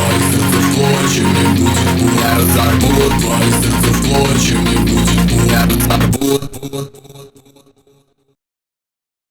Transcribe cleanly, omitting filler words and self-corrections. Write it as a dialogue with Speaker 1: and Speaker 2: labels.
Speaker 1: твое сердце в клочья не будет. Я разорву твое сердце в клочья не будет. Я разорву.